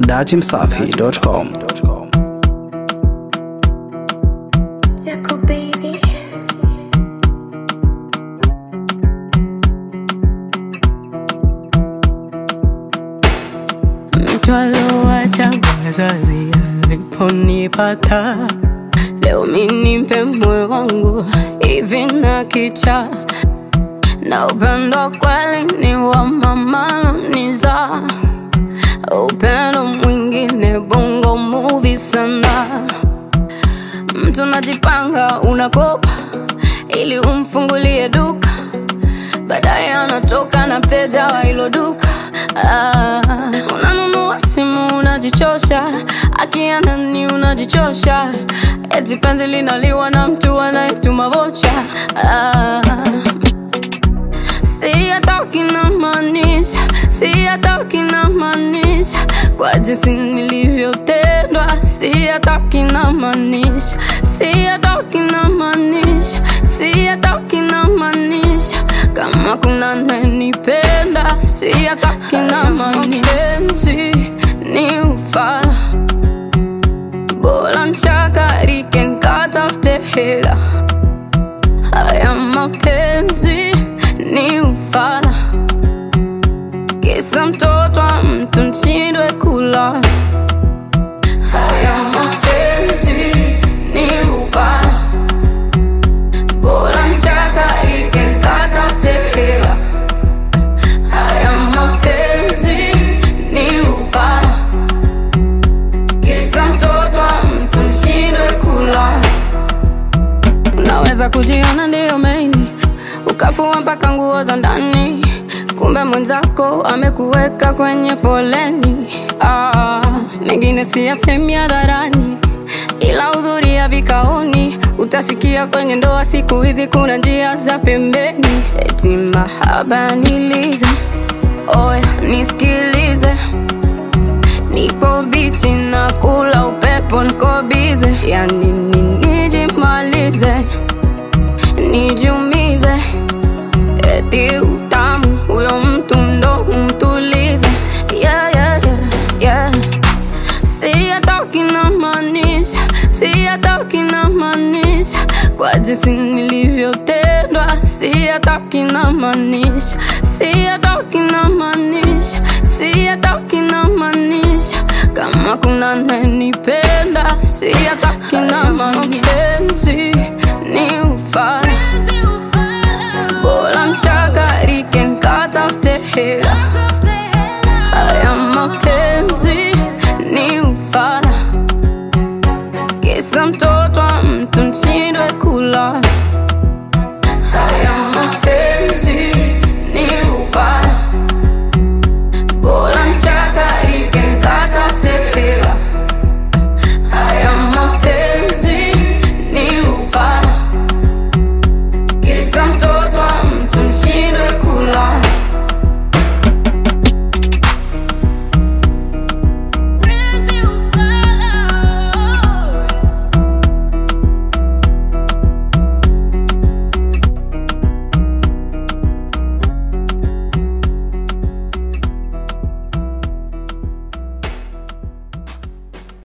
dachimsafi.com. Jaco baby. Mtu alowacha wazazi aliponipata, leo mimi nimpe moyo wangu hivi na kicha. Na upendo kweli ni wa mama aloniza, upendo mwingine bongo movie sana. Mtu najipanga unakopa ili umfungulie duka, baadaye anatoka na mteja wa hilo duka. Unanunua simu unajichosha, akiana ni unajichosha, eti penzi linaliwa na mtu anayetuma vocha. Siyataki na maanisha kwa jinsi nilivyotendwa. Siyataki na maanisha kama kuna ananipenda. Siyataki na maanisha ni ufala, bora nchakarike nkatafute hela. Haya mapenzi ni ufala, kisa mtoto wa mtu nshindwe kula. Haya mapenzi ni ufala, bora nchakarike nkatafute hela. Haya mapenzi ni ufala, kisa mtoto wa mtu nshindwe kula. Unaweza kujiona ndiyo maini, ukafua mpaka nguo za ndani, kumbe mwenzako amekuweka kwenye foleni. Mengine siyasemi hadharani, ila hudhuria vikaoni. Utasikia kwenye ndoa siku hizi kuna njia za pembeni. Eti mahaba nilize, oya nisikilize, niko bichi na kula upepo niko bize. Yani nijimalize, nijumize, eti utamu huyo mtu ndo umtulize. Siyataki na maanisha kwa jinsi nilivyotendwa. Siyataki na maanisha kama kuna ananipenda. Siyataki na mapenzi ni ufala, bora nchakarike nkatafute hela. Haya mapenzi